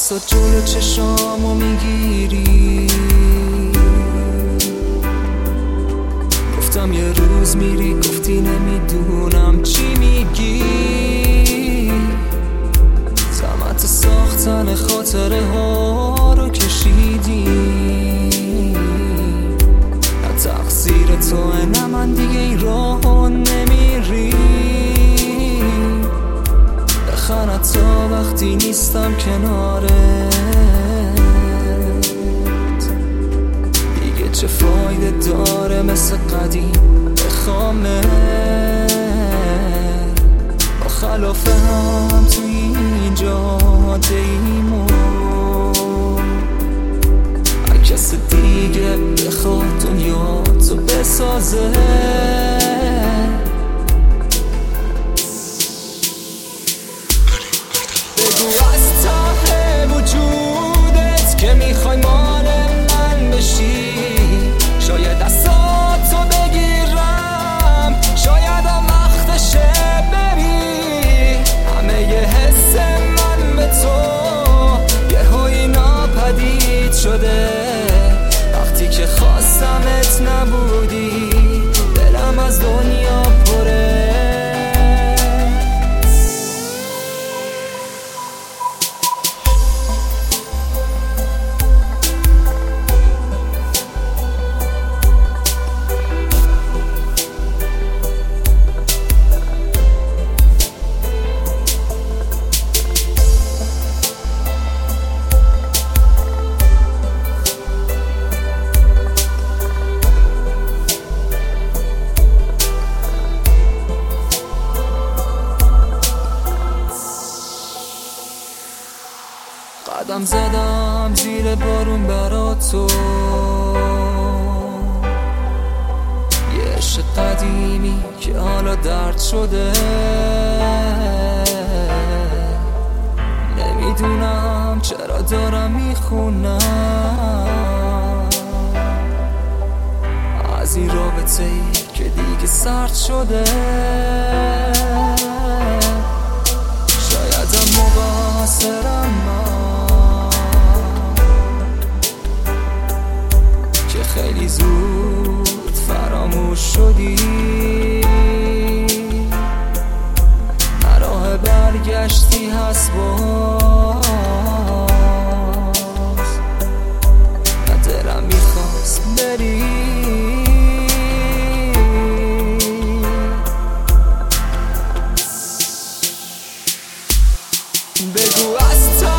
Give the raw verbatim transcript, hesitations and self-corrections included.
عکسات جلو چشامو میگیری، گفتم یه روز میری، گفتی نمیدونم چی میگی. زحمت ساختن خاطره ها رو کشیدی، نه تقصیر توه نه من دیگه این راهو نمیری. بخند تا وقتی نیستم کنارت، دیگه چه فایده داره مثل قدیم بخوامه. با خلاف هم تو این جاده ایمون، هر کس دیگه بخواد دنیا تو بسازه. بگو از ته وجودت که میخوای مال من بشی، شاید دستاتو بگیرم، شاید هم وقتشه بری. همه یه حس من به تو یه هایی ناپدید شده، وقتی که خواستمت نبودی، دلم از دنیا پره. قدم زدم زیر بارون برا تو، یه عشق قدیمی که حالا درد شده. نمیدونم چرا دارم میخونم از این رابطه ای که دیگه سرد شده. شاید هم مقصرم من که خیلی زود فراموش شدی، نه راه برگشتی هست باز، نه دلم میخواست بری. بگو از تا